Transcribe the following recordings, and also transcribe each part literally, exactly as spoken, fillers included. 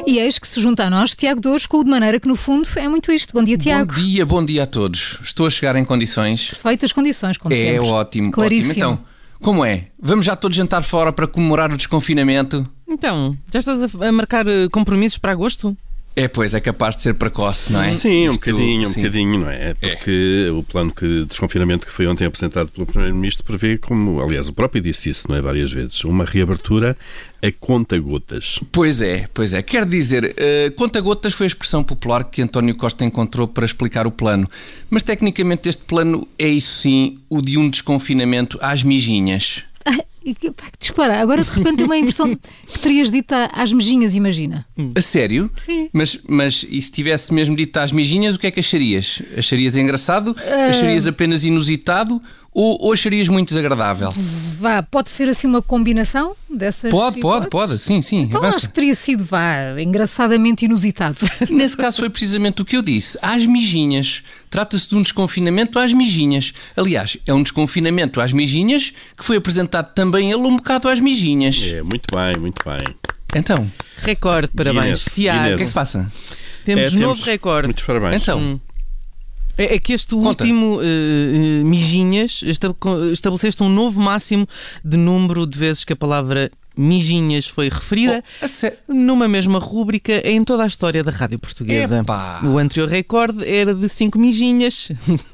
E eis que se junta a nós Tiago Dores com o De Maneira que, no fundo, é muito isto. Bom dia, Tiago. Bom dia, bom dia a todos. Estou a chegar em condições. Perfeitas condições, como é, sempre. É ótimo, Claríssimo. ótimo. Então, como é? Vamos já todos jantar fora para comemorar o desconfinamento? Então, já estás a, a marcar compromissos para agosto? É, pois, é capaz de ser precoce, não é? Sim, um Isto, bocadinho, um sim. bocadinho, não é? Porque é. o plano de desconfinamento que foi ontem apresentado pelo Primeiro-Ministro prevê, como, aliás, o próprio disse isso, não é, várias vezes, uma reabertura a conta-gotas. Pois é, pois é. Quer dizer, uh, conta-gotas foi a expressão popular que António Costa encontrou para explicar o plano. Mas, tecnicamente, este plano é, isso sim, o de um desconfinamento às mijinhas. Ah, pá, dispara, agora de repente tenho uma impressão que terias dito às mejinhas, imagina. A sério? Sim. Mas, mas e se tivesse mesmo dito às mijinhas, o que é que acharias? Acharias engraçado? Uh... Acharias apenas inusitado? Ou, ou acharias muito desagradável? Vá, pode ser assim uma combinação dessas? Pode, pode, pode. Sim, sim. Então avança. acho que teria sido, vá, engraçadamente inusitado. Nesse caso foi precisamente o que eu disse. Às mijinhas. Trata-se de um desconfinamento às mijinhas. Aliás, é um desconfinamento às mijinhas que foi apresentado também ele um bocado às mijinhas. É, muito bem, muito bem. Então? Recorde, parabéns. Inês, Tiago. O que é que se passa? Temos É, novo temos recorde. Muitos parabéns. Então? Hum. É, é que este Conta. último uh, uh, mijinhas esta- estabeleceste um novo máximo de número de vezes que a palavra mijinhas foi referida Oh, a sé- numa mesma rúbrica em toda a história da rádio portuguesa. Epá. O anterior recorde era de cinco mijinhas.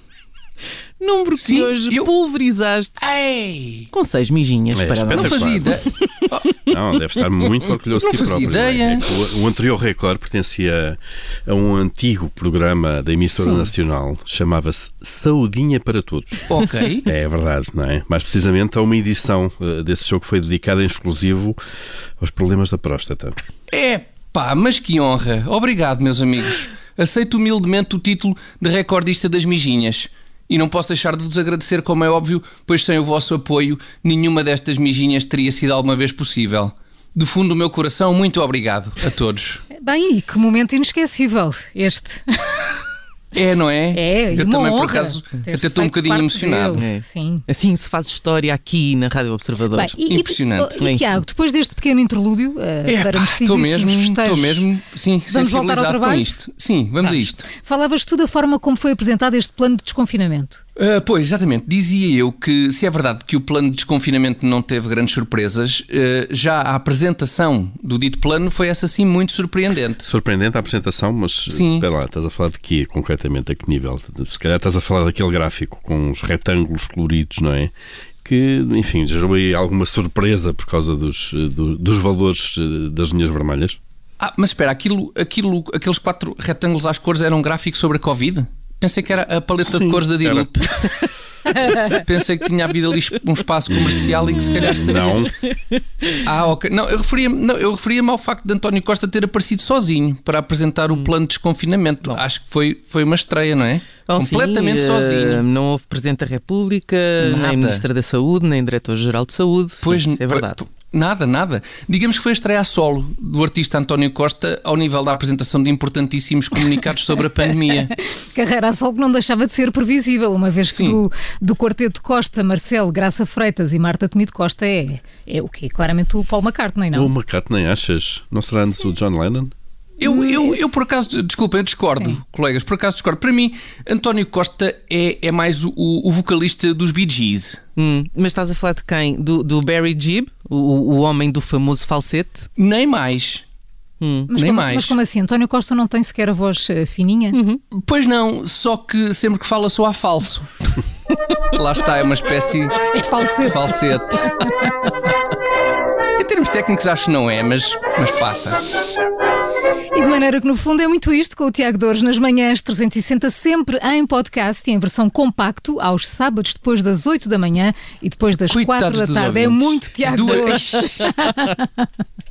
Número que Sim, hoje eu- pulverizaste Ei! com seis mijinhas. É, Parabéns. Não fazia ideia. Não, deve estar muito orgulhoso Não de ti fazia próprio. não é? ideia. É que o, o anterior recorde pertencia a um antigo programa da emissora Sim. nacional, chamava-se Saudinha para Todos. Ok. É verdade, não é? Mais precisamente a uma edição uh, desse show que foi dedicada em exclusivo aos problemas da próstata. É pá, mas que honra. Obrigado, meus amigos. Aceito humildemente o título de recordista das mijinhas. E não posso deixar de vos agradecer, como é óbvio, pois sem o vosso apoio, nenhuma destas mijinhas teria sido alguma vez possível. Do fundo do meu coração, muito obrigado a todos. Bem, e que momento inesquecível este. É, não é? É, e Eu uma também, por honra acaso, ter até estou um feito bocadinho parte emocionado. dele. É. Sim. Assim se faz história aqui na Rádio Observador. Bem, e, Impressionante. E, e, Tiago, depois deste pequeno interlúdio, uh, É, para pá, estou mesmo, estou mesmo, sim, Vamos voltar ao sensibilizado com trabalho? isto. Sim, vamos a isto. Falavas tu da forma como foi apresentado este plano de desconfinamento. Uh, pois, exatamente. Dizia eu que, se é verdade que o plano de desconfinamento não teve grandes surpresas, uh, já a apresentação do dito plano foi essa sim muito surpreendente. Surpreendente a apresentação, mas Sim. espera lá, estás a falar de quê concretamente? A que nível? Se calhar estás a falar daquele gráfico com os retângulos coloridos, não é? Que, enfim, gerou aí alguma surpresa por causa dos, do- dos valores eh, das linhas vermelhas. Ah, mas espera, aquilo, aquilo, aqueles quatro retângulos às cores eram um gráfico sobre a Covid? Pensei que era a paleta de Sim, cores da era. Dilup. Pensei que tinha havido ali um espaço comercial e que se calhar seria. Não, Ah, ok. Não, eu referia-me não, eu referia-me ao facto de António Costa ter aparecido sozinho para apresentar o plano de desconfinamento. Acho que foi, foi uma estreia, não é? Bom, Completamente sim, sozinho. eh, Não houve Presidente da República, Nada. nem Ministra da Saúde, nem Diretor-Geral de Saúde. Pois, Sim, isso é verdade. p- p- Nada, nada. Digamos que foi a estreia a solo do artista António Costa ao nível da apresentação de importantíssimos comunicados sobre a pandemia. Carreira a sol que não deixava de ser previsível, uma vez que Sim. do, do quarteto Costa, Marcelo, Graça Freitas e Marta Temido Costa é, é o quê? Claramente o Paul McCartney, não? o McCartney, achas? Não será antes o John Lennon? Eu, eu, eu por acaso, desculpa, eu discordo, Sim. colegas, por acaso discordo. Para mim, António Costa é, é mais o, o vocalista dos Bee Gees. Hum, mas estás a falar de quem? Do, do Barry Gibb, o, o homem do famoso falsete? Nem mais. Hum. Mas, nem como, mais. mas como assim? António Costa não tem sequer a voz eh, fininha? Pois não, só que sempre que fala soa a falso. Lá está, é uma espécie É falsete. de falsete. Em termos técnicos acho que não é, mas, mas passa. E de maneira que no fundo é muito isto, com o Tiago Dores nas manhãs trezentos e sessenta, sempre em podcast e em versão compacto, aos sábados depois das oito da manhã e depois das Coitados quatro da dos tarde. É ouvintes. muito Tiago Duas- Dores.